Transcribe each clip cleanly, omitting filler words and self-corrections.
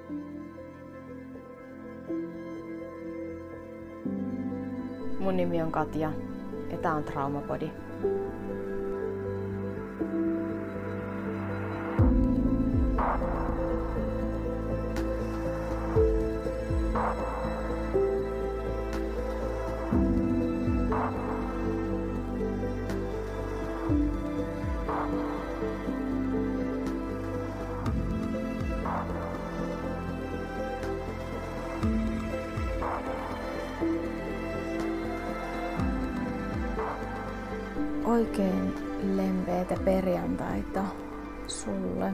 Mun nimi on Katja ja tää on Traumapodi. Oikein lempeitä perjantaita sulle.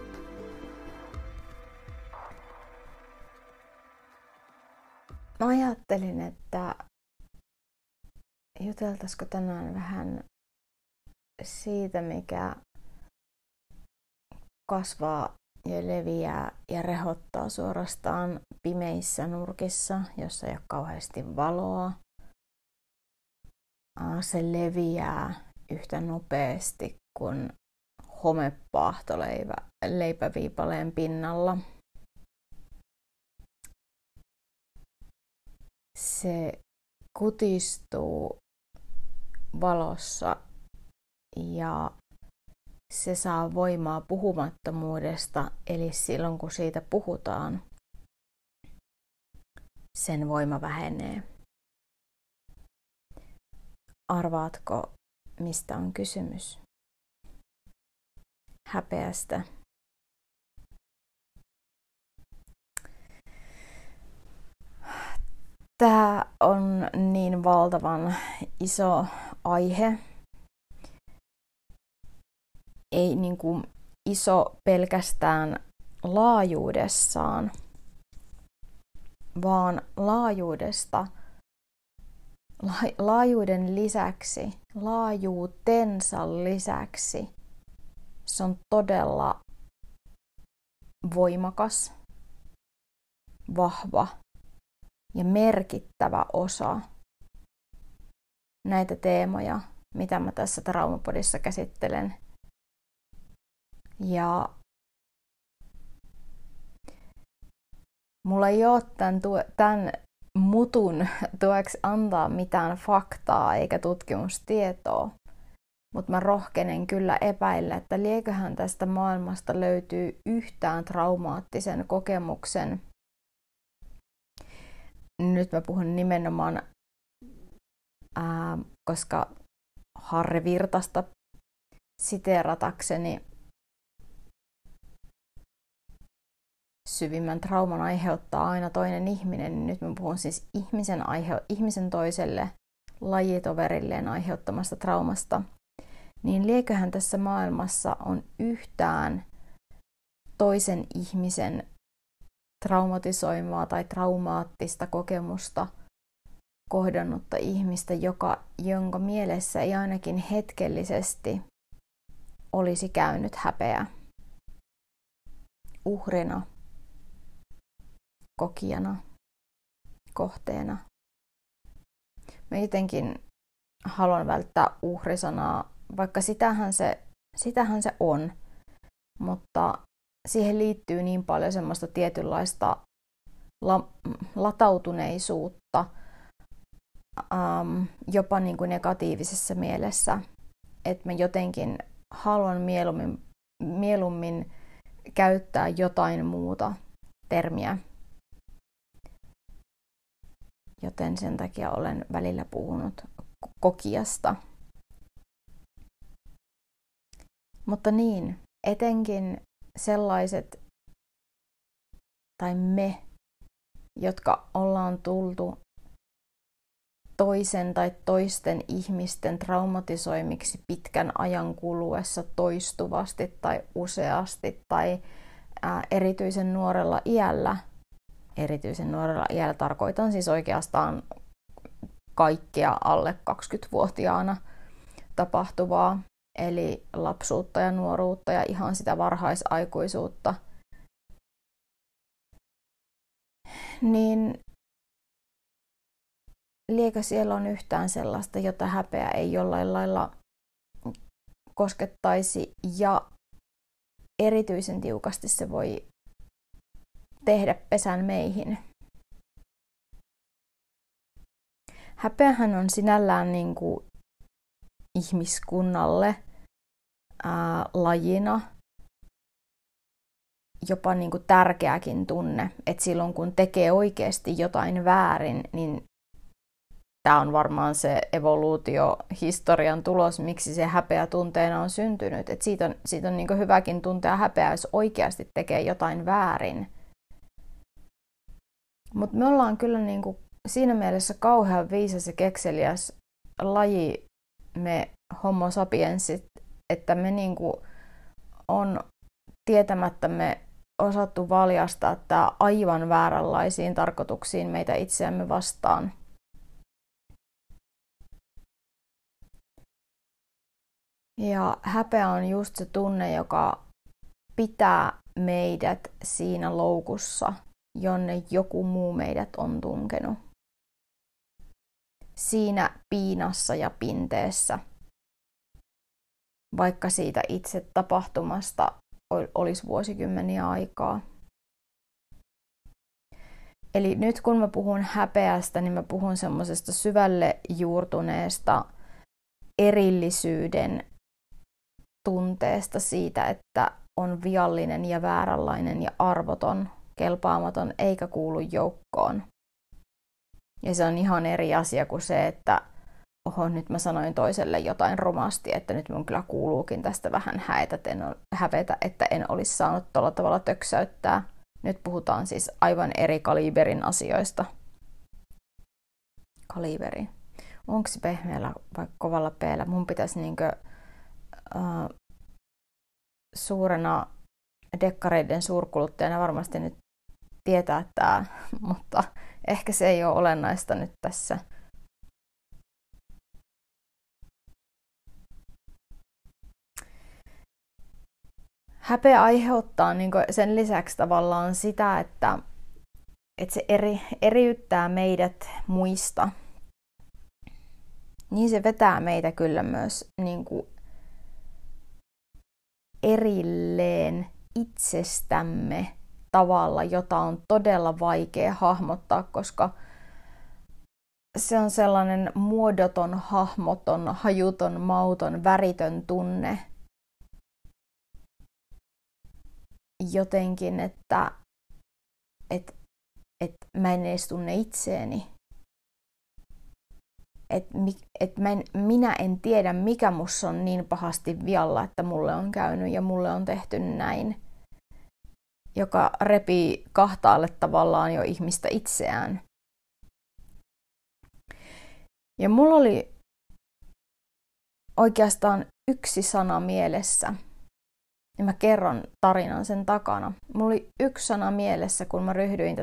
Mä ajattelin, että juteltaisiko tänään vähän siitä, mikä kasvaa ja leviää ja rehottaa suorastaan pimeissä nurkissa, jossa ei ole kauheasti valoa. Se leviää yhtä nopeasti kuin homepaahto leipäviipaleen pinnalla. Se kutistuu valossa ja se saa voimaa puhumattomuudesta, eli silloin kun siitä puhutaan, sen voima vähenee. Arvaatko, mistä on kysymys? Häpeästä. Tämä on niin valtavan iso aihe. Ei niin kuin iso pelkästään laajuudessaan, vaan laajuuden lisäksi, laajuutensa lisäksi, se on todella voimakas, vahva ja merkittävä osa näitä teemoja, mitä mä tässä Traumapodissa käsittelen. Ja mulla ei ole tämän mutun tueksi antaa mitään faktaa eikä tutkimustietoa, mutta mä rohkenen kyllä epäillä, että lieköhän tästä maailmasta löytyy yhtään traumaattisen kokemuksen. Nyt mä puhun nimenomaan, koska Harri Virtasta siteeratakseni, syvimmän trauman aiheuttaa aina toinen ihminen, niin nyt mä puhun siis ihmisen toiselle lajitoverilleen aiheuttamasta traumasta. Niin lieköhän tässä maailmassa on yhtään toisen ihmisen traumatisoimaa tai traumaattista kokemusta kohdannutta ihmistä, jonka mielessä ei ainakin hetkellisesti olisi käynyt häpeä. Uhrina, kokijana, kohteena. Mä jotenkin haluan välttää uhrisanaa, vaikka sitähän se on, mutta siihen liittyy niin paljon semmoista tietynlaista latautuneisuutta, jopa niin kuin negatiivisessa mielessä, että mä jotenkin haluan mieluummin käyttää jotain muuta termiä. Joten sen takia olen välillä puhunut kokijasta. Mutta niin, etenkin sellaiset, tai me, jotka ollaan tultu toisen tai toisten ihmisten traumatisoimiksi pitkän ajan kuluessa toistuvasti tai useasti tai erityisen nuorella iällä. Erityisen nuorella iällä tarkoitan siis oikeastaan kaikkea alle 20-vuotiaana tapahtuvaa, eli lapsuutta ja nuoruutta ja ihan sitä varhaisaikuisuutta. Niin liekö siellä on yhtään sellaista, jota häpeä ei jollain lailla koskettaisi, ja erityisen tiukasti se voi tehdä pesän meihin. Häpeähän on sinällään niin kuin ihmiskunnalle lajina jopa niin kuin tärkeäkin tunne, että silloin kun tekee oikeasti jotain väärin, niin tämä on varmaan se evoluutiohistorian tulos, miksi se häpeä tunteena on syntynyt. Et siitä on niin kuin hyväkin tuntea häpeää, jos oikeasti tekee jotain väärin. Mutta me ollaan kyllä niin kuin siinä mielessä kauhean viisas ja kekseliäs laji, me homo sapiensit, että me niin kuin on tietämättämme osattu valjastaa tämä aivan vääränlaisiin tarkoituksiin meitä itseämme vastaan. Ja häpeä on just se tunne, joka pitää meidät siinä loukussa, jonne joku muu meidät on tunkenut. Siinä piinassa ja pinteessä, vaikka siitä itse tapahtumasta olisi vuosikymmeniä aikaa. Eli nyt kun mä puhun häpeästä, niin mä puhun semmoisesta syvälle juurtuneesta erillisyyden tunteesta siitä, että on viallinen ja vääränlainen ja arvoton, kelpaamaton eikä kuulu joukkoon. Ja se on ihan eri asia kuin se, että nyt mä sanoin toiselle jotain rumasti, että nyt mun kyllä kuuluukin tästä vähän hävetä, että en olisi saanut tuolla tavalla töksäyttää. Nyt puhutaan siis aivan eri kaliberin asioista. Kaliberi. Onko se pehmeällä vai kovalla peellä? Mun pitäisi suurena dekkareiden suurkuluttajana varmasti nyt tietää tämä, mutta ehkä se ei ole olennaista nyt tässä. Häpeä aiheuttaa sen lisäksi tavallaan sitä, että se eriyttää meidät muista. Niin se vetää meitä kyllä myös erilleen itsestämme tavalla, jota on todella vaikea hahmottaa, koska se on sellainen muodoton, hahmoton, hajuton, mauton, väritön tunne. Jotenkin, että mä en edes tunne itseäni. Minä en tiedä, mikä musta on niin pahasti vialla, että mulle on käynyt ja mulle on tehty näin. Joka repii kahtaalle tavallaan jo ihmistä itseään. Ja mulla oli oikeastaan yksi sana mielessä. Ja mä kerron tarinan sen takana. Mulla oli yksi sana mielessä, kun mä ryhdyin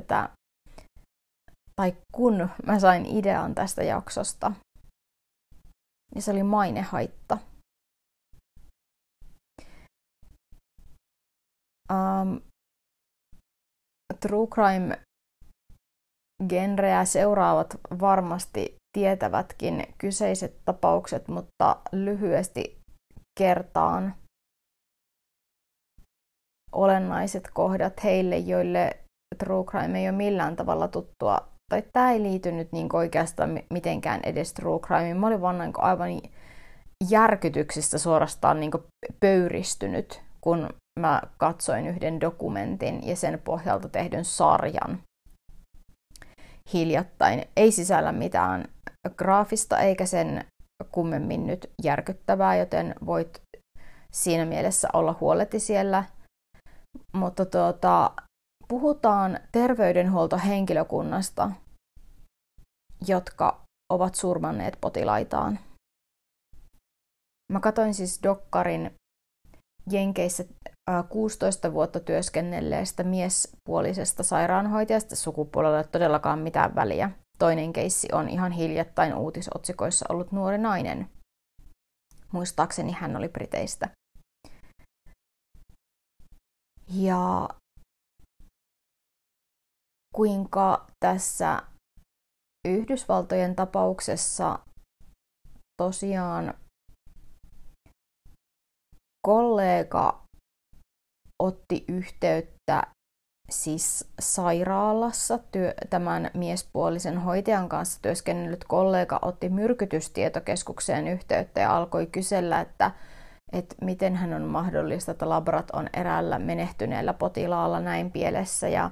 kun mä sain idean tästä jaksosta. Ja se oli mainehaitta. True crime-genreä seuraavat varmasti tietävätkin kyseiset tapaukset, mutta lyhyesti kertaan olennaiset kohdat heille, joille true crime ei ole millään tavalla tuttua. Tai tämä ei liity nyt oikeastaan mitenkään edes true crimeen. Mä olin vaan aivan järkytyksistä suorastaan pöyristynyt, kun mä katsoin yhden dokumentin ja sen pohjalta tehdyn sarjan hiljattain. Ei sisällä mitään graafista eikä sen kummemmin nyt järkyttävää, joten voit siinä mielessä olla huoleti siellä. Mutta puhutaan terveydenhuoltohenkilökunnasta, jotka ovat surmanneet potilaitaan. Mä katsoin siis dokkarin Jenkeissä 16 vuotta työskennelleestä miespuolisesta sairaanhoitajasta, sukupuolella ei ole todellakaan mitään väliä. Toinen keissi on ihan hiljattain uutisotsikoissa ollut nuori nainen. Muistaakseni hän oli Briteistä. Ja kuinka tässä Yhdysvaltojen tapauksessa tosiaan kollega otti yhteyttä siis sairaalassa tämän miespuolisen hoitajan kanssa työskennellyt kollega otti myrkytystietokeskukseen yhteyttä ja alkoi kysellä, että miten hän on mahdollista, että labrat on eräällä menehtyneellä potilaalla näin pielessä. Ja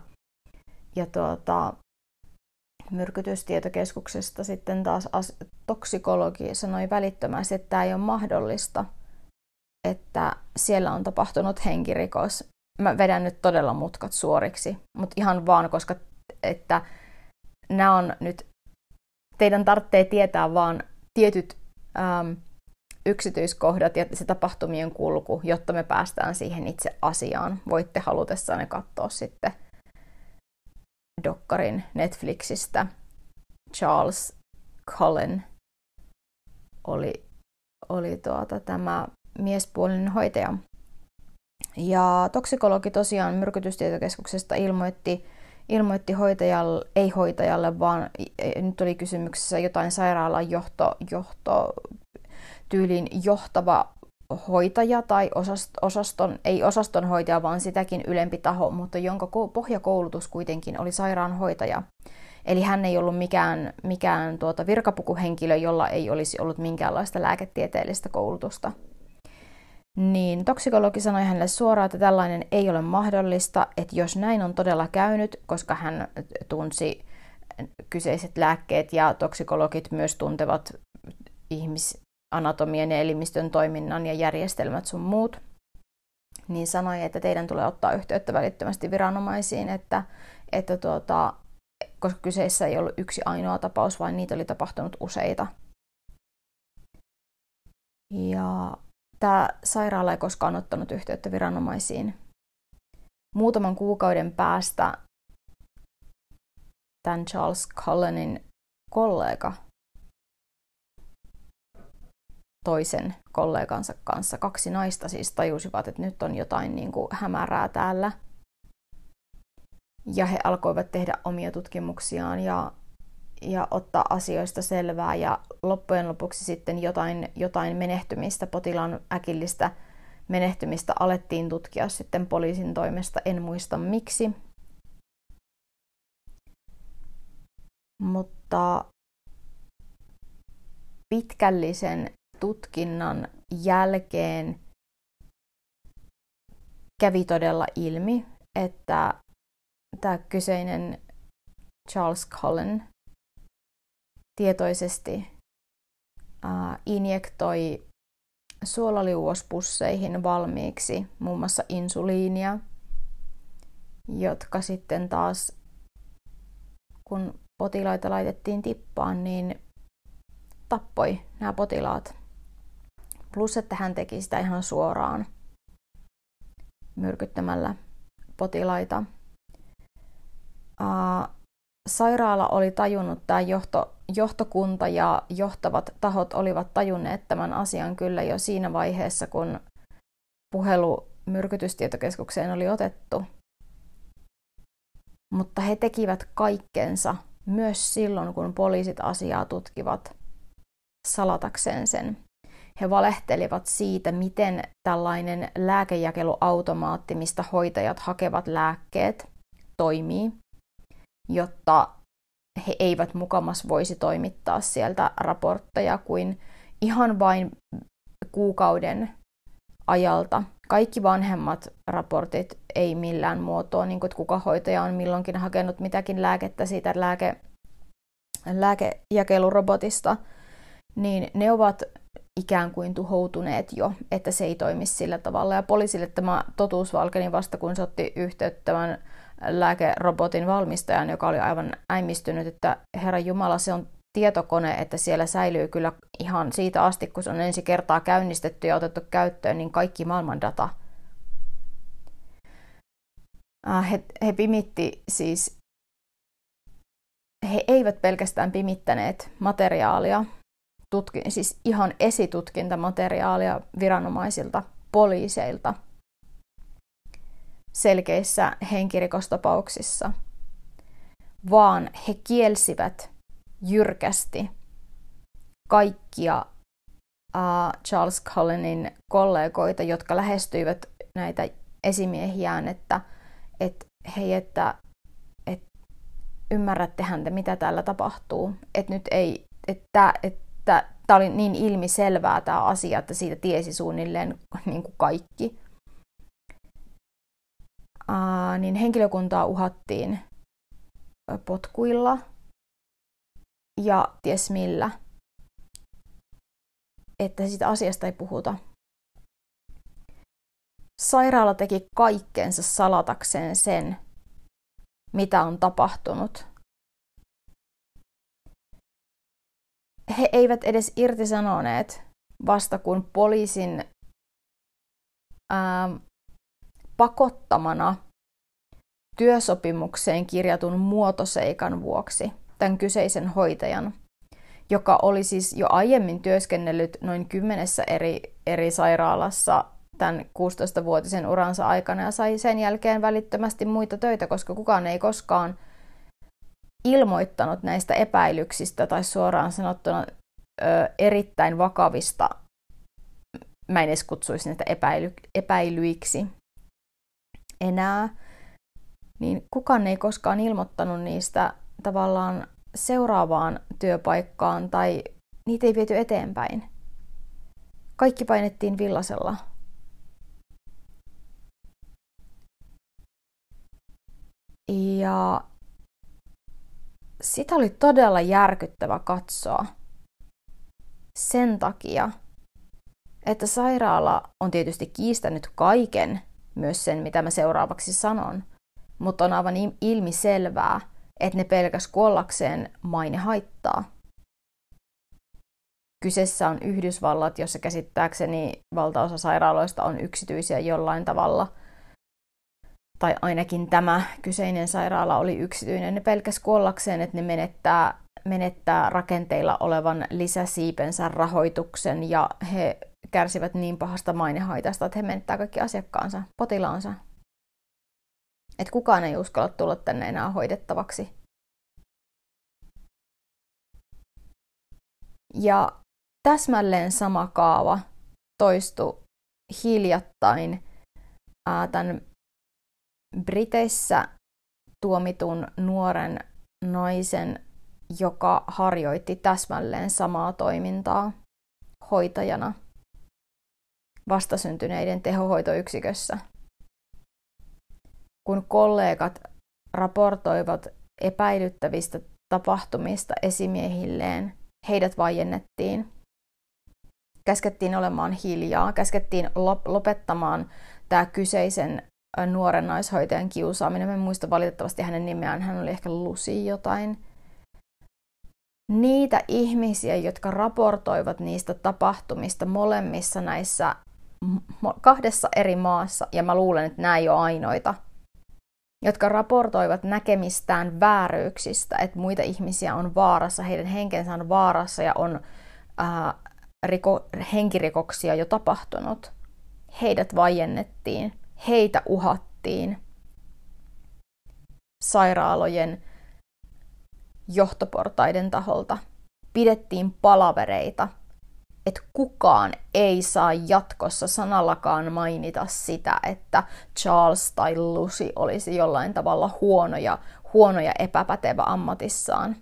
myrkytystietokeskuksesta sitten taas toksikologi sanoi välittömästi, että tämä ei ole mahdollista, että siellä on tapahtunut henkirikos. Mä vedän nyt todella mutkat suoriksi, mutta ihan vaan, koska että nämä on nyt, teidän tarvitsee tietää vaan tietyt yksityiskohdat ja se tapahtumien kulku, jotta me päästään siihen itse asiaan. Voitte halutessanne katsoa sitten dokkarin Netflixistä. Charles Cullen oli tämä miespuolinen hoitaja. Ja toksikologi tosiaan myrkytystietokeskuksesta ilmoitti hoitajalle, ei hoitajalle, vaan nyt oli kysymyksessä jotain sairaalan tyyliin johtava hoitaja tai ei osaston hoitaja, vaan sitäkin ylempi taho, mutta jonka pohjakoulutus kuitenkin oli sairaanhoitaja. Eli hän ei ollut mikään virkapukuhenkilö, jolla ei olisi ollut minkäänlaista lääketieteellistä koulutusta. Niin toksikologi sanoi hänelle suoraan, että tällainen ei ole mahdollista, että jos näin on todella käynyt, koska hän tunsi kyseiset lääkkeet ja toksikologit myös tuntevat ihmisanatomian ja elimistön toiminnan ja järjestelmät sun muut, niin sanoi, että teidän tulee ottaa yhteyttä välittömästi viranomaisiin, koska kyseessä ei ollut yksi ainoa tapaus, vaan niitä oli tapahtunut useita. Ja tämä sairaala ei koskaan ottanut yhteyttä viranomaisiin. Muutaman kuukauden päästä tämän Charles Cullenin kollega toisen kollegansa kanssa, kaksi naista siis tajusivat, että nyt on jotain niin kuin hämärää täällä. Ja he alkoivat tehdä omia tutkimuksiaan ja ottaa asioista selvää. Ja loppujen lopuksi sitten jotain menehtymistä, potilaan äkillistä menehtymistä alettiin tutkia sitten poliisin toimesta. En muista miksi. Mutta pitkällisen tutkinnan jälkeen kävi todella ilmi, että tämä kyseinen Charles Cullen tietoisesti injektoi suolaliuospusseihin valmiiksi muun muassa insuliinia, jotka sitten taas, kun potilaita laitettiin tippaan, niin tappoi nämä potilaat. Plus, että hän teki sitä ihan suoraan myrkyttämällä potilaita. Sairaala oli tajunnut, tämä johtokunta ja johtavat tahot olivat tajunneet tämän asian kyllä jo siinä vaiheessa, kun puhelu myrkytystietokeskukseen oli otettu. Mutta he tekivät kaikkensa myös silloin, kun poliisit asiaa tutkivat salatakseen sen. He valehtelivat siitä, miten tällainen lääkejakeluautomaatti, mistä hoitajat hakevat lääkkeet, toimii, jotta he eivät mukamas voisi toimittaa sieltä raportteja kuin ihan vain kuukauden ajalta. Kaikki vanhemmat raportit ei millään muotoa, niin kuin että kuka hoitaja on milloinkin hakenut mitäkin lääkettä siitä lääkejakelurobotista, niin ne ovat ikään kuin tuhoutuneet jo, että se ei toimi sillä tavalla. Ja poliisille tämä totuus valkeni vasta, kun se otti yhteyttä tämän lääkerobotin valmistajan, joka oli aivan äimistynyt, että Herra Jumala, se on tietokone, että siellä säilyy kyllä ihan siitä asti, kun se on ensi kertaa käynnistetty ja otettu käyttöön, niin kaikki maailman data. He pimitti siis, he eivät pelkästään pimittäneet materiaalia, siis ihan esitutkintamateriaalia viranomaisilta, poliiseilta selkeissä henkirikostapauksissa, vaan he kielsivät jyrkästi kaikkia Charles Cullenin kollegoita, jotka lähestyivät näitä esimiehiään, että hei, että ymmärrättehän te, mitä täällä tapahtuu. Että nyt ei, että tämä oli niin ilmiselvää tämä asia, että siitä tiesi suunnilleen niin kuin kaikki. Niin henkilökuntaa uhattiin potkuilla ja ties millä, että siitä asiasta ei puhuta. Sairaala teki kaikkensa salatakseen sen, mitä on tapahtunut. He eivät edes irtisanoneet vasta kun poliisin pakottamana työsopimukseen kirjatun muotoseikan vuoksi tämän kyseisen hoitajan, joka oli siis jo aiemmin työskennellyt noin 10 eri sairaalassa tämän 16-vuotisen uransa aikana ja sai sen jälkeen välittömästi muita töitä, koska kukaan ei koskaan ilmoittanut näistä epäilyksistä tai suoraan sanottuna erittäin vakavista, mä en edes kutsuisi niitä epäilyiksi enää, niin kukaan ei koskaan ilmoittanut niistä tavallaan seuraavaan työpaikkaan tai niitä ei viety eteenpäin. Kaikki painettiin villasella. Ja sitä oli todella järkyttävä katsoa sen takia, että sairaala on tietysti kiistänyt kaiken, myös sen mitä mä seuraavaksi sanon, mutta on aivan ilmiselvää, että ne pelkäs kuollakseen maine haittaa. Kyseessä on Yhdysvallat, jossa käsittääkseni valtaosa sairaaloista on yksityisiä jollain tavalla, tai ainakin tämä kyseinen sairaala oli yksityinen. Ne pelkäs kuollakseen, että ne menettää rakenteilla olevan lisäsiipensä rahoituksen ja he kärsivät niin pahasta mainehaitasta, että he menettää kaikki asiakkaansa, potilaansa. Että kukaan ei uskalla tulla tänne enää hoidettavaksi. Ja täsmälleen sama kaava toistui hiljattain tämän Briteissä tuomitun nuoren naisen, joka harjoitti täsmälleen samaa toimintaa hoitajana vastasyntyneiden tehohoitoyksikössä. Kun kollegat raportoivat epäilyttävistä tapahtumista esimiehilleen, heidät vaiennettiin. Käskettiin olemaan hiljaa, käskettiin lopettamaan tämä kyseisen nuoren naishoitajan kiusaaminen. Mä en muista valitettavasti hänen nimeään, hän oli ehkä Lucy jotain. Niitä ihmisiä, jotka raportoivat niistä tapahtumista molemmissa näissä 2 eri maassa, ja mä luulen, että nämä ei ole ainoita, jotka raportoivat näkemistään vääryyksistä, että muita ihmisiä on vaarassa, heidän henkensä on vaarassa ja on henkirikoksia jo tapahtunut. Heidät vaiennettiin, heitä uhattiin sairaalojen johtoportaiden taholta. Pidettiin palavereita, että kukaan ei saa jatkossa sanallakaan mainita sitä, että Charles tai Lucy olisi jollain tavalla huono ja epäpätevä ammatissaan.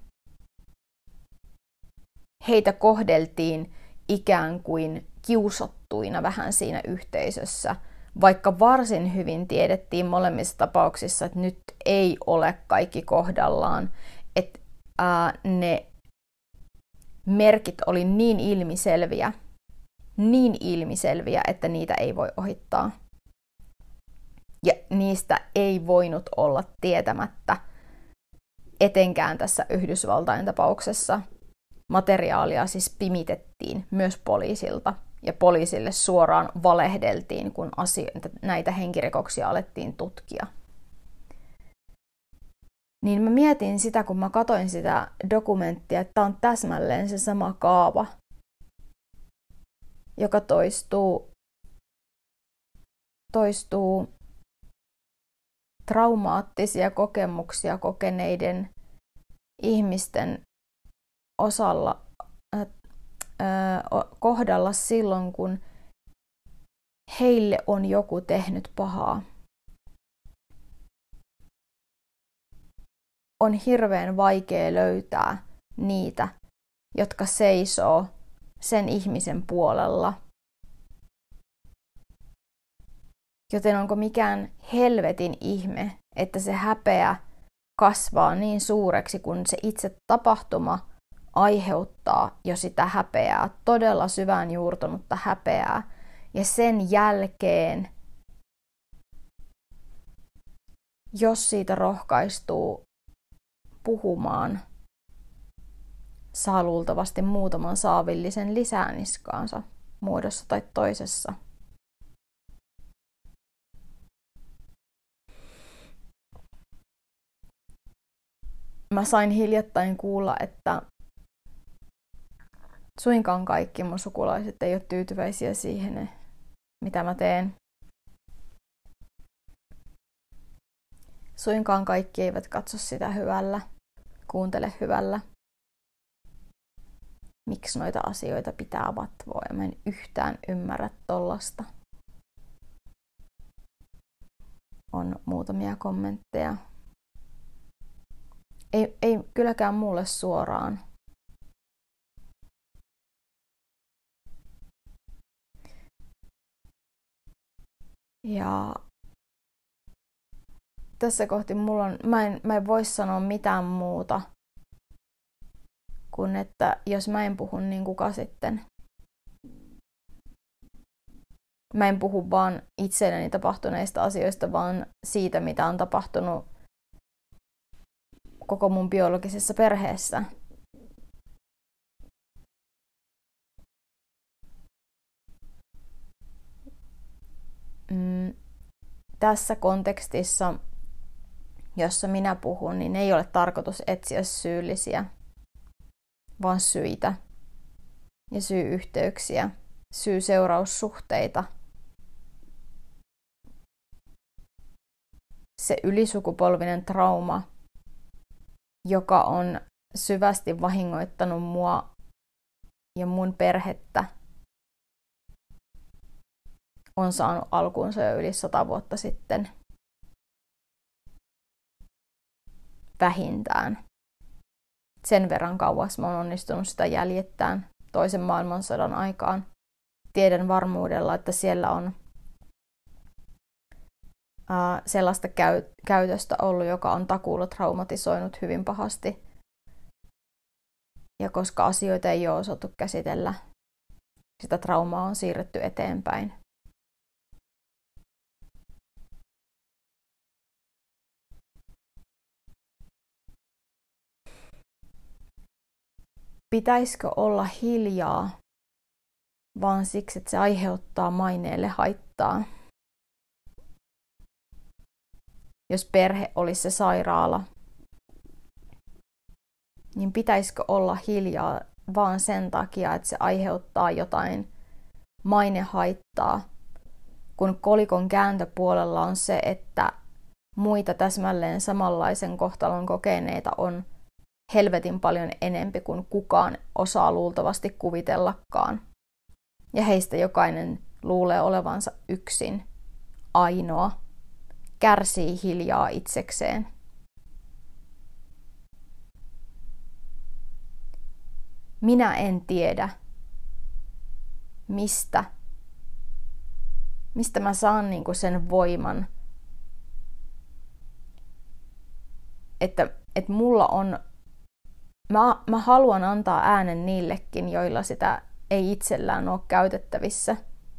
Heitä kohdeltiin ikään kuin kiusattuina vähän siinä yhteisössä, vaikka varsin hyvin tiedettiin molemmissa tapauksissa, että nyt ei ole kaikki kohdallaan, että ne merkit oli niin ilmiselviä, että niitä ei voi ohittaa. Ja niistä ei voinut olla tietämättä, etenkään tässä Yhdysvaltain tapauksessa. Materiaalia siis pimitettiin myös poliisilta, ja poliisille suoraan valehdeltiin, kun näitä henkirikoksia alettiin tutkia. Niin mä mietin sitä, kun mä katsoin sitä dokumenttia, että tää on täsmälleen se sama kaava, joka toistuu traumaattisia kokemuksia kokeneiden ihmisten kohdalla silloin, kun heille on joku tehnyt pahaa. on hirveän vaikea löytää niitä, jotka seisoo sen ihmisen puolella. Joten onko mikään helvetin ihme, että se häpeä kasvaa niin suureksi, kun se itse tapahtuma aiheuttaa jo sitä häpeää, todella syvään juurtunutta häpeää. Ja sen jälkeen, jos siitä rohkaistuu puhumaan, saa luultavasti muutaman saavillisen lisää niskaansa muodossa tai toisessa. Mä sain hiljattain kuulla, että suinkaan kaikki mun sukulaiset ei ole tyytyväisiä siihen, mitä mä teen. Suinkaan kaikki eivät katso sitä hyvällä, kuuntele hyvällä. Miksi noita asioita pitää vatvoa, ja mä en yhtään ymmärrä tollasta. On muutamia kommentteja. Ei kylläkään mulle suoraan. Ja tässä kohti mä en voi sanoa mitään muuta kuin että jos mä en puhu, niin kuka sitten? Mä en puhu vaan itselleni tapahtuneista asioista, vaan siitä, mitä on tapahtunut koko mun biologisessa perheessä. Tässä kontekstissa, jossa minä puhun, niin ei ole tarkoitus etsiä syyllisiä, vaan syitä ja syy-yhteyksiä, syy-seuraussuhteita. Se ylisukupolvinen trauma, joka on syvästi vahingoittanut mua ja mun perhettä, on saanut alkuunsa jo yli 100 vuotta sitten. Vähintään. Sen verran kauas mä oon onnistunut sitä jäljittämään toisen maailmansodan aikaan. Tiedän varmuudella, että siellä on sellaista käytöstä ollut, joka on takuulla traumatisoinut hyvin pahasti. Ja koska asioita ei ole osattu käsitellä, sitä traumaa on siirretty eteenpäin. Pitäisikö olla hiljaa, vaan siksi, että se aiheuttaa maineelle haittaa? Jos perhe olisi se sairaala, niin pitäisikö olla hiljaa vaan sen takia, että se aiheuttaa jotain mainehaittaa, kun kolikon kääntöpuolella on se, että muita täsmälleen samanlaisen kohtalon kokeneita on helvetin paljon enempi kuin kukaan osaa luultavasti kuvitellakaan. Ja heistä jokainen luulee olevansa yksin, ainoa, kärsii hiljaa itsekseen. Minä en tiedä, mistä mä saan sen voiman, että mulla on. Mä haluan antaa äänen niillekin, joilla sitä ei itsellään ole käytettävissä.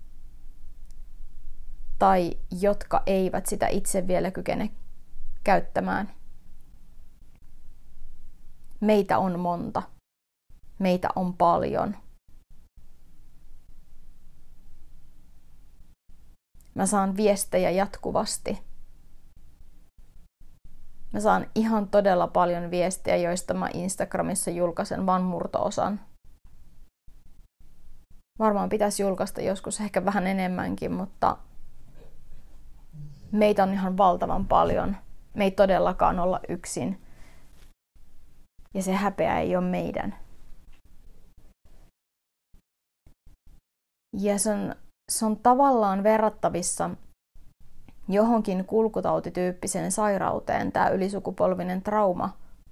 Tai jotka eivät sitä itse vielä kykene käyttämään. Meitä on monta. Meitä on paljon. Mä saan viestejä jatkuvasti. Mä saan ihan todella paljon viestejä, joista mä Instagramissa julkaisen vain murto-osan. Varmaan pitäisi julkaista joskus ehkä vähän enemmänkin, mutta meitä on ihan valtavan paljon. Me ei todellakaan olla yksin. Ja se häpeä ei ole meidän. Ja se on tavallaan verrattavissa johonkin kulkutautityyppiseen sairauteen, tämä ylisukupolvinen trauma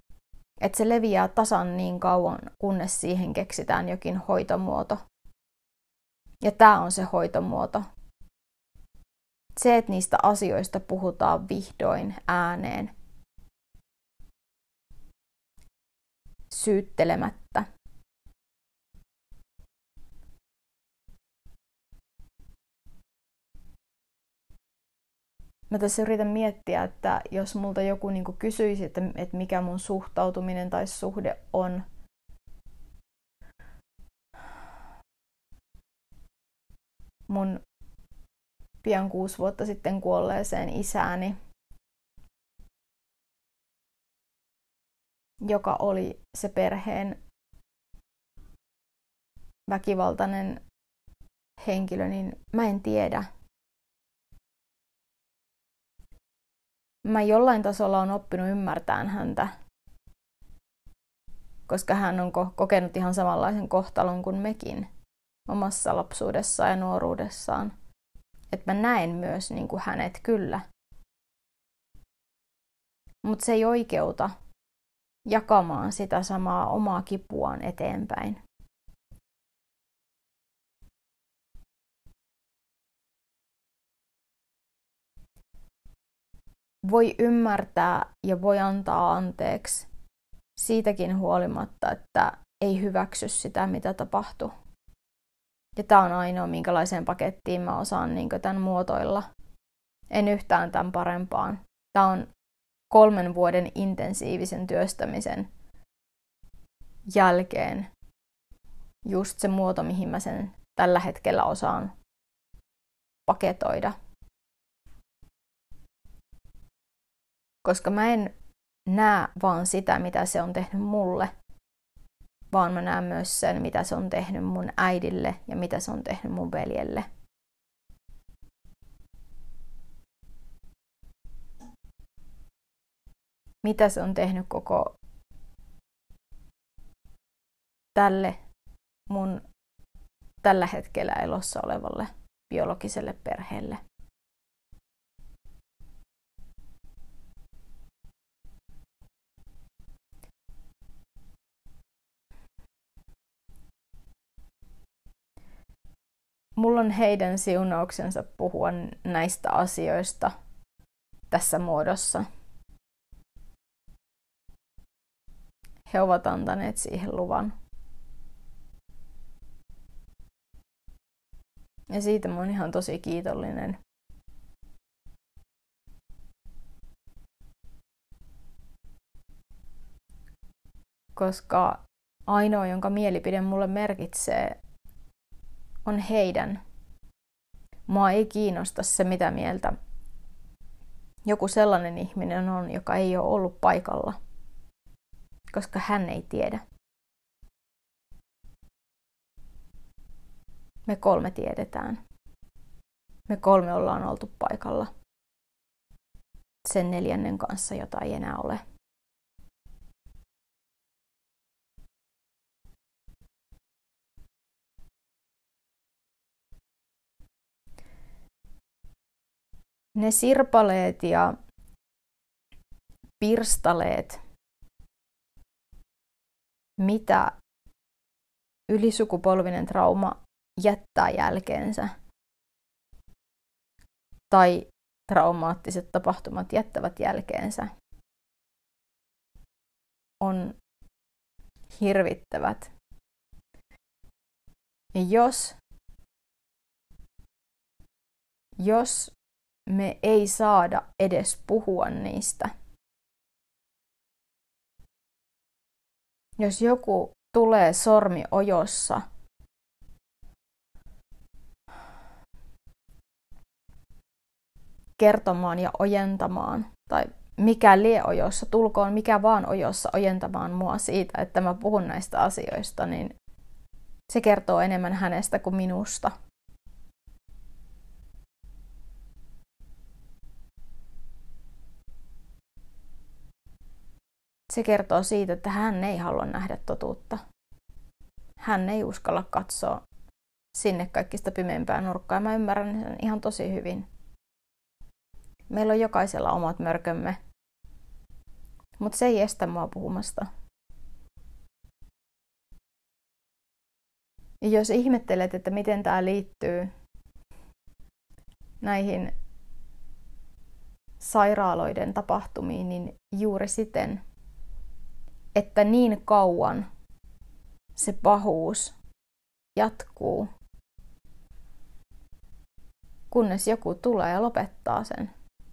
Että se leviää tasan niin kauan, kunnes siihen keksitään jokin hoitomuoto. Ja tämä on se hoitomuoto. Se, että niistä asioista puhutaan vihdoin ääneen. Syyttelemättä. Mä tässä yritän miettiä, että jos multa joku niinku kysyisi, että mikä mun suhtautuminen tai suhde on mun pian 6 vuotta sitten kuolleeseen isääni, joka oli se perheen väkivaltainen henkilö, niin mä en tiedä. Mä jollain tasolla on oppinut ymmärtämään häntä, koska hän on kokenut ihan samanlaisen kohtalon kuin mekin omassa lapsuudessaan ja nuoruudessaan. Että mä näen myös niin kuin hänet kyllä. Mutta se ei oikeuta jakamaan sitä samaa omaa kipuaan eteenpäin. Voi ymmärtää ja voi antaa anteeksi siitäkin huolimatta, että ei hyväksy sitä, mitä tapahtui. Ja tämä on ainoa, minkälaiseen pakettiin mä osaan tämän muotoilla. En yhtään tämän parempaan. Tämä on 3 vuoden intensiivisen työstämisen jälkeen just se muoto, mihin mä sen tällä hetkellä osaan paketoida. Koska mä en näe vaan sitä, mitä se on tehnyt mulle, vaan mä näen myös sen, mitä se on tehnyt mun äidille ja mitä se on tehnyt mun veljelle. Mitä se on tehnyt koko tälle mun tällä hetkellä elossa olevalle biologiselle perheelle. Mulla on heidän siunauksensa puhua näistä asioista tässä muodossa. He ovat antaneet siihen luvan. Ja siitä mä oon ihan tosi kiitollinen. Koska ainoa, jonka mielipide mulle merkitsee, on heidän. Mua ei kiinnosta se, mitä mieltä joku sellainen ihminen on, joka ei ole ollut paikalla. Koska hän ei tiedä. Me 3 tiedetään. Me 3 ollaan oltu paikalla. Sen 4. kanssa, jota ei enää ole. Ne sirpaleet ja pirstaleet, mitä ylisukupolvinen trauma jättää jälkeensä tai traumaattiset tapahtumat jättävät jälkeensä, on hirvittävät. Ja jos me ei saada edes puhua niistä, jos joku tulee sormi ojossa kertomaan ja ojentamaan, tai mikä lie ojossa, tulkoon mikä vaan ojossa ojentamaan mua siitä, että mä puhun näistä asioista, niin se kertoo enemmän hänestä kuin minusta. Se kertoo siitä, että hän ei halua nähdä totuutta. Hän ei uskalla katsoa sinne kaikista pimeimpään nurkkaan. Mä ymmärrän sen ihan tosi hyvin. Meillä on jokaisella omat mörkömme. Mutta se ei estä mua puhumasta Ja jos ihmettelet, että miten tämä liittyy näihin sairaaloiden tapahtumiin, niin juuri siten, että niin kauan se pahuus jatkuu, kunnes joku tulee ja lopettaa sen.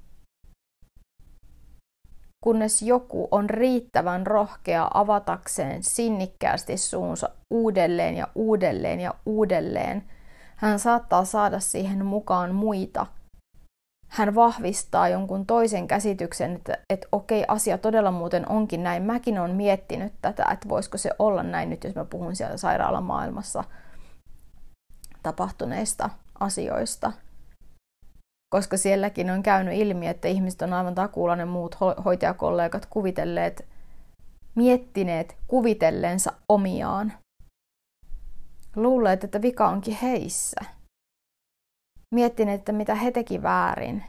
Kunnes joku on riittävän rohkea avatakseen sinnikkäästi suunsa uudelleen ja uudelleen ja uudelleen. Hän saattaa saada siihen mukaan muita. Hän vahvistaa jonkun toisen käsityksen, että okei, asia todella muuten onkin näin. Mäkin olen miettinyt tätä, että voisiko se olla näin nyt, jos mä puhun siellä sairaalamaailmassa tapahtuneista asioista. Koska sielläkin on käynyt ilmi, että ihmiset on aivan takuulla ne muut hoitajakollegat miettineet kuvitellensa omiaan. Luuleet, että vika onkin heissä. Miettineet, että mitä he teki väärin.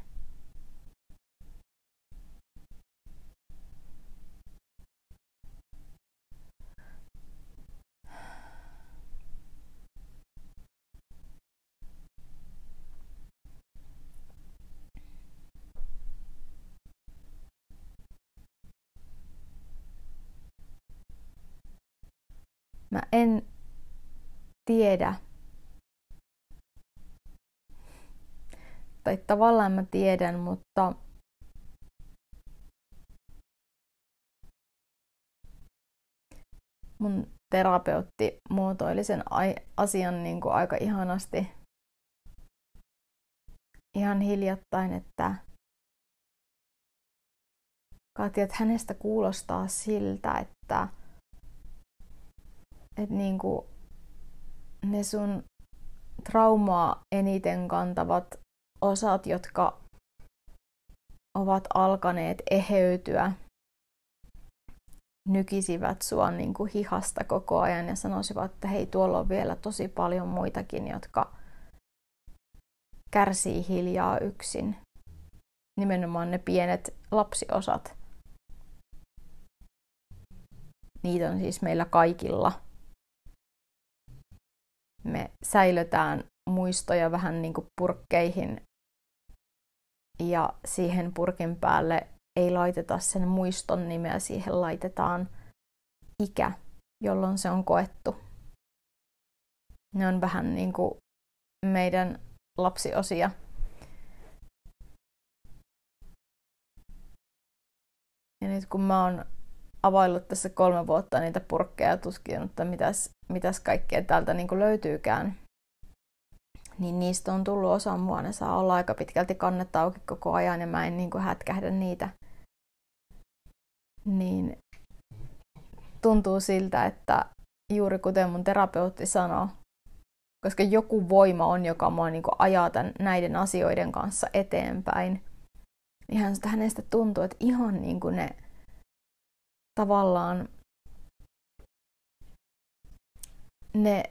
Mä en tiedä. Tai tavallaan mä tiedän, mutta mun terapeutti muotoili sen asian niin kuin aika ihanasti ihan hiljattain, että Katja, että hänestä kuulostaa siltä, että niin kuin ne sun traumaa eniten kantavat osat, jotka ovat alkaneet eheytyä, nykisivät sua niin kuin hihasta koko ajan ja sanoisivat, että hei, tuolla on vielä tosi paljon muitakin, jotka kärsii hiljaa yksin. Nimenomaan ne pienet lapsiosat. Niitä on siis meillä kaikilla. Me säilötään muistoja vähän niin kuin purkkeihin ja siihen purkin päälle ei laiteta sen muiston nimeä, siihen laitetaan ikä, jolloin se on koettu. Ne on vähän niin kuin meidän lapsiosia. Ja nyt kun mä oon availlut tässä 3 vuotta niitä purkkeja ja tutkinut, että mitäs kaikkea täältä niin kuin löytyykään, niin niistä on tullut osa mua. Ne saa olla aika pitkälti kannet auki koko ajan ja mä en niin kuin hätkähdä niitä. Niin tuntuu siltä, että juuri kuten mun terapeutti sanoi, koska joku voima on, joka mua niin kuin ajaa näiden asioiden kanssa eteenpäin, niin hänestä tuntuu, että ihan niin kuin ne tavallaan ne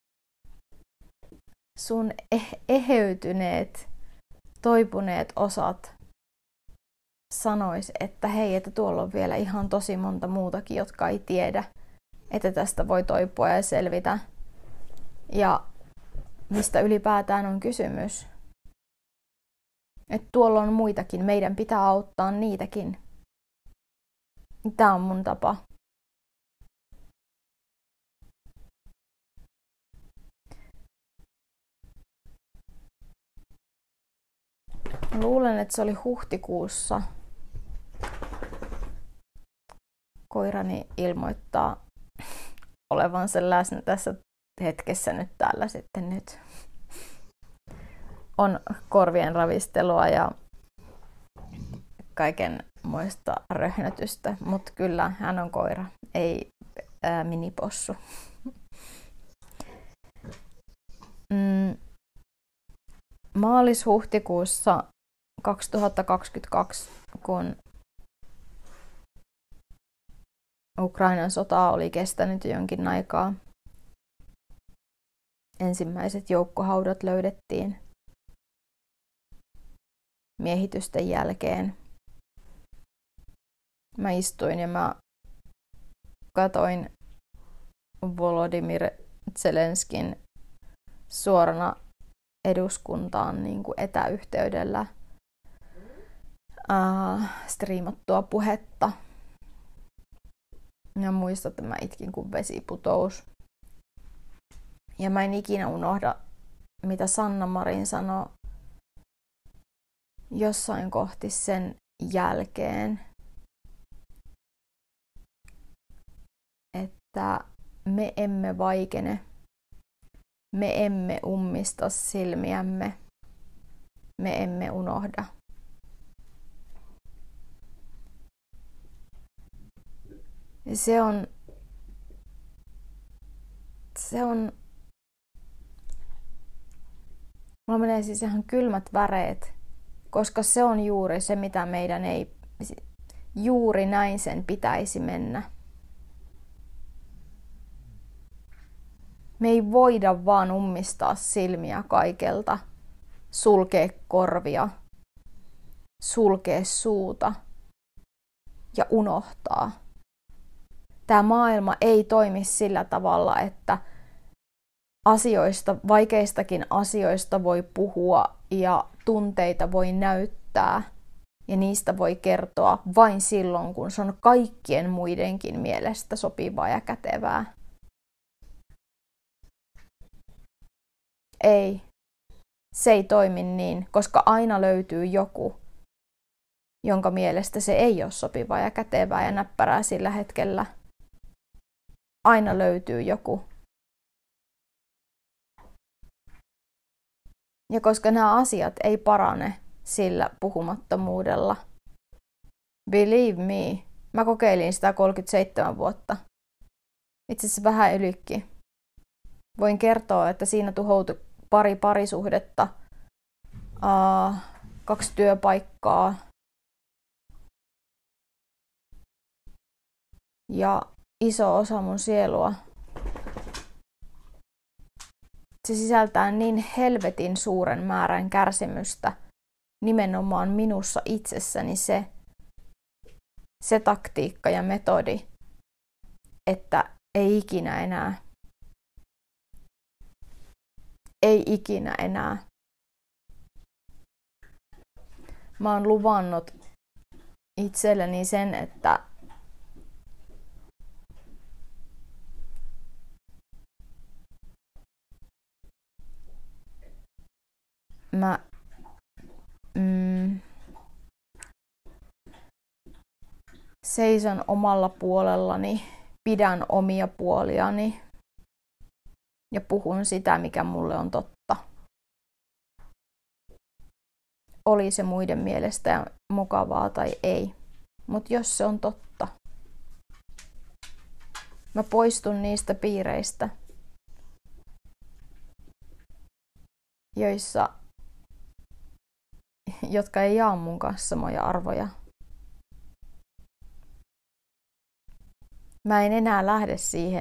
sun eheytyneet, toipuneet osat sanois, että hei, että tuolla on vielä ihan tosi monta muutakin, jotka ei tiedä, että tästä voi toipua ja selvitä. Ja mistä ylipäätään on kysymys. Että tuolla on muitakin, meidän pitää auttaa niitäkin. Tämä on mun tapa. Luulen, että se oli huhtikuussa. Koirani ilmoittaa olevansa läsnä tässä hetkessä nyt täällä sitten nyt. On korvien ravistelua ja kaikenmoista röhnötystä, mutta kyllä hän on koira, ei minipossu. Maalis-huhtikuussa 2022, kun Ukrainan sota oli kestänyt jonkin aikaa, ensimmäiset joukkohaudat löydettiin miehitysten jälkeen. Mä istuin ja mä katoin Volodymyr Zelenskin suorana eduskuntaan niin kuin etäyhteydellä striimattua puhetta. Ja muistan, että mä itkin kun vesi putous. Ja mä en ikinä unohda, mitä Sanna Marin sanoi jossain kohti sen jälkeen, että me emme vaikene, me emme ummista silmiämme, me emme unohda. Ja se on, mulla menee siis ihan kylmät väreet, koska se on juuri se, mitä meidän ei, juuri näin sen pitäisi mennä. Me ei voida vaan ummistaa silmiä kaikelta, sulkea korvia, sulkea suuta ja unohtaa. Tämä maailma ei toimi sillä tavalla, että vaikeistakin asioista voi puhua ja tunteita voi näyttää ja niistä voi kertoa vain silloin, kun se on kaikkien muidenkin mielestä sopivaa ja kätevää. Ei, se ei toimi niin, koska aina löytyy joku, jonka mielestä se ei ole sopivaa ja kätevää ja näppärää sillä hetkellä. Aina löytyy joku. Ja koska nämä asiat ei parane sillä puhumattomuudella, believe me, mä kokeilin sitä 37 vuotta. Itse asiassa vähän ylikin. Voin kertoa, että siinä tuhoutui pari parisuhdetta, 2 työpaikkaa ja iso osa mun sielua. Se sisältää niin helvetin suuren määrän kärsimystä nimenomaan minussa itsessäni se taktiikka ja metodi, että ei ikinä enää. Ei ikinä enää. Mä oon luvannut itselleni sen, että mä seison omalla puolellani, pidän omia puoliani ja puhun sitä, mikä mulle on totta. Oli se muiden mielestä mukavaa tai ei, mutta jos se on totta, mä poistun niistä piireistä, jotka ei jaa mun kanssa samoja arvoja. Mä en enää lähde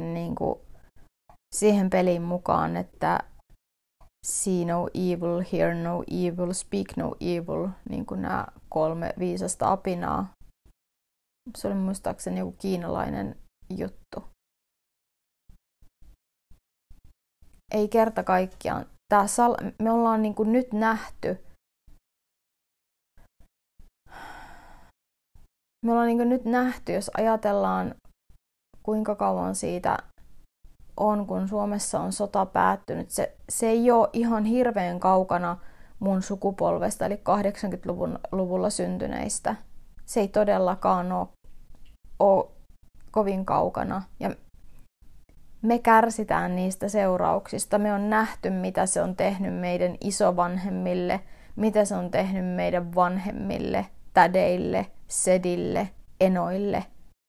siihen peliin mukaan, että see no evil, hear no evil, speak no evil, niin kuin nämä 3 viisasta apinaa. Se oli muistaakseni joku kiinalainen juttu. Ei kerta kaikkiaan. Me ollaan niin kuin nyt nähty, jos ajatellaan kuinka kauan siitä on, kun Suomessa on sota päättynyt. Se ei ole ihan hirveän kaukana mun sukupolvesta, eli 80-luvulla syntyneistä. Se ei todellakaan ole kovin kaukana. Ja me kärsitään niistä seurauksista. Me on nähty, mitä se on tehnyt meidän isovanhemmille, mitä se on tehnyt meidän vanhemmille, tädeille, sedille, enoille.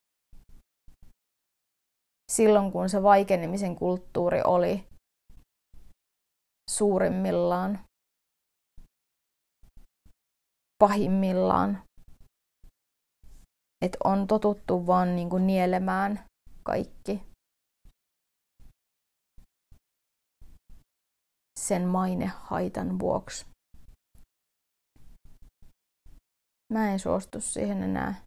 Silloin, kun se vaikenemisen kulttuuri oli suurimmillaan, pahimmillaan, että on totuttu vaan niin kuin nielemään kaikki sen mainehaitan vuoksi. Mä en suostu siihen enää.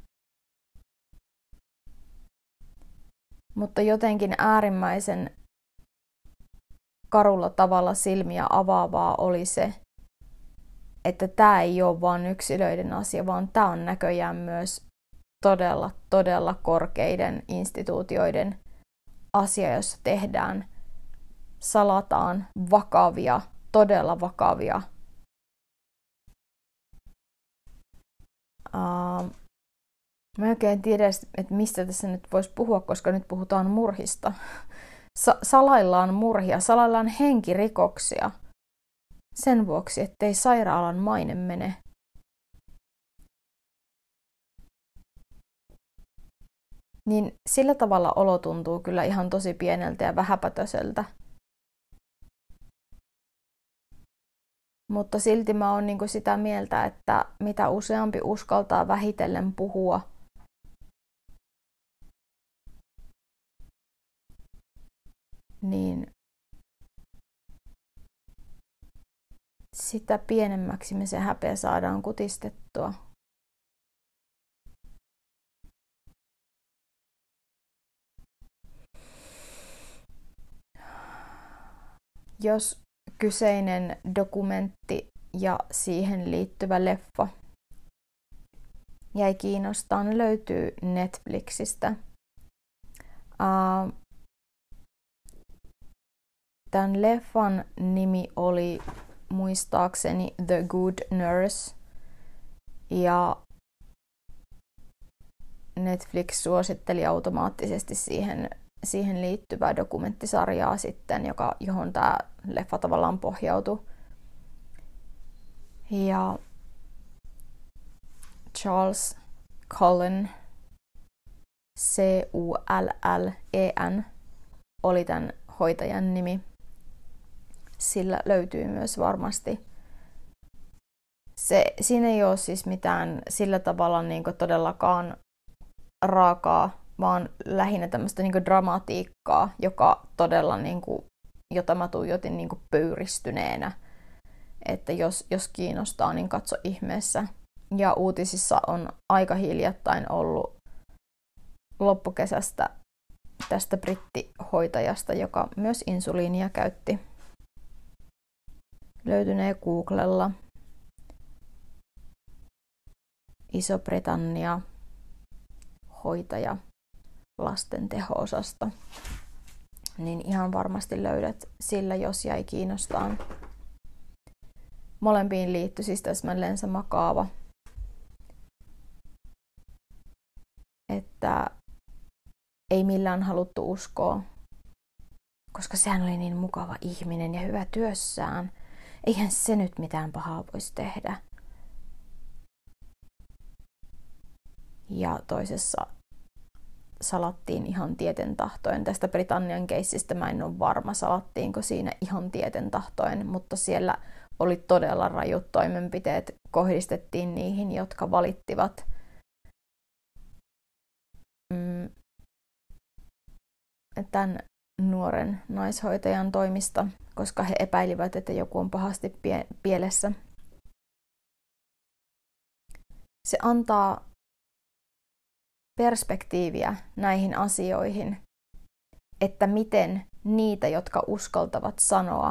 Mutta jotenkin äärimmäisen karulla tavalla silmiä avaavaa oli se, että tämä ei ole vain yksilöiden asia, vaan tämä on näköjään myös todella, todella korkeiden instituutioiden asia, jossa salataan vakavia, todella vakavia mä en oikein tiedä, että mistä tässä nyt voisi puhua, koska nyt puhutaan murhista. Salaillaan murhia, salaillaan henkirikoksia sen vuoksi, ettei sairaalan maine mene. Niin sillä tavalla olo tuntuu kyllä ihan tosi pieneltä ja vähäpätöseltä. Mutta silti mä oon niinku sitä mieltä, että mitä useampi uskaltaa vähitellen puhua, niin sitä pienemmäksi me se häpeä saadaan kutistettua. Jos kyseinen dokumentti ja siihen liittyvä leffa jäi kiinnostaan, löytyy Netflixistä. Tämän leffan nimi oli muistaakseni The Good Nurse, ja Netflix suositteli automaattisesti siihen liittyvää dokumenttisarjaa sitten, johon tämä leffa tavallaan pohjautui. Ja Charles Cullen, Cullen, oli tämän hoitajan nimi. Sillä löytyy myös varmasti. Siinä ei ole siis mitään sillä tavalla niin kuin todellakaan raakaa, vaan lähinnä tämmöistä niin kuin dramatiikkaa, joka todella, niin kuin, jota mä tuijotin niin kuin pöyristyneenä. Että jos kiinnostaa, niin katso ihmeessä. Ja uutisissa on aika hiljattain ollut loppukesästä tästä brittihoitajasta, joka myös insuliinia käytti. Löytynee Googlella. Iso-Britannia, hoitaja lasten teho-osasta. Niin ihan varmasti löydät sillä, jos jäi kiinnostaan. Molempiin liittyi siis täsmälleen sama kaava. Että ei millään haluttu uskoa, koska sehän oli niin mukava ihminen ja hyvä työssään. Eihän se nyt mitään pahaa voisi tehdä. Ja toisessa salattiin ihan tieten tahtoen. Tästä Britannian keissistä mä en ole varma, salattiinko siinä ihan tieten tahtoen, mutta siellä oli todella rajut toimenpiteet, kohdistettiin niihin, jotka valittivat tämän nuoren naishoitajan toimista, koska he epäilivät, että joku on pahasti pielessä. Se antaa perspektiiviä näihin asioihin, että miten niitä, jotka uskaltavat sanoa,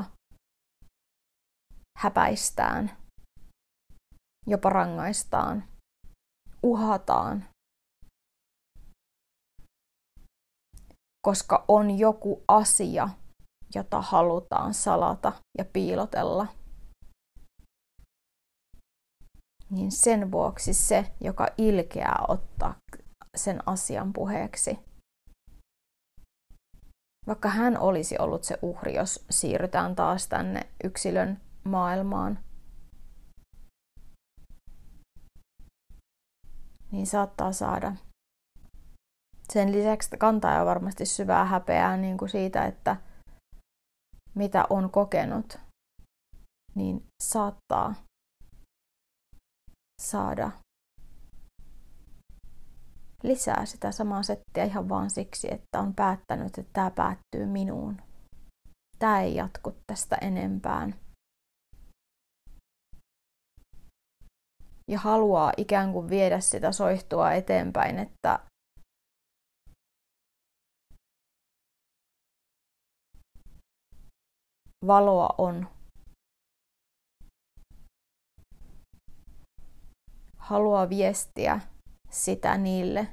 häpäistään, jopa rangaistaan, uhataan, koska on joku asia, jota halutaan salata ja piilotella. Niin sen vuoksi se, joka ilkeää ottaa sen asian puheeksi, vaikka hän olisi ollut se uhri, jos siirrytään taas tänne yksilön maailmaan, niin saattaa saada. Sen lisäksi kantaa jo varmasti syvää häpeää niin kuin siitä, että mitä on kokenut, niin saattaa saada lisää sitä samaa settiä ihan vaan siksi, että on päättänyt, että tämä päättyy minuun. Tämä ei jatku tästä enempään. Ja haluaa ikään kuin viedä sitä soihtua eteenpäin, että Valoa on. Haluaa viestiä sitä niille.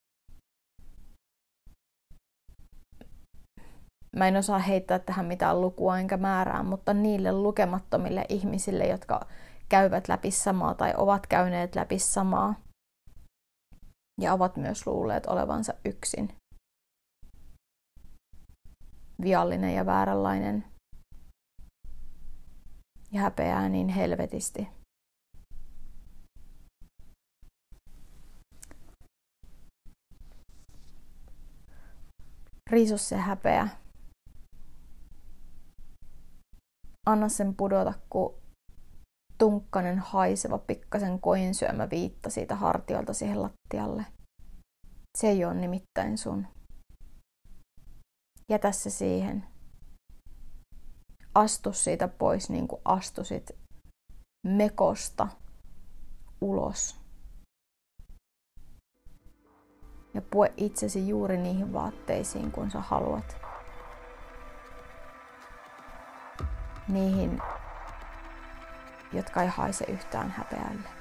Mä en osaa heittää tähän mitään lukua enkä määrää, mutta niille lukemattomille ihmisille, jotka käyvät läpi samaa tai ovat käyneet läpi samaa ja ovat myös luulleet olevansa yksin. Viallinen ja vääränlainen ja häpeää niin helvetisti. Riisu se häpeä. Anna sen pudota, kun tunkkanen haiseva pikkasen koinsyömä viitta siitä hartioilta siihen lattialle. Se ei ole nimittäin sun. Jätä se siihen. Astu siitä pois niin kuin astusit mekosta ulos. Ja pue itsesi juuri niihin vaatteisiin, kun sä haluat. Niihin, jotka ei haise yhtään häpeälle.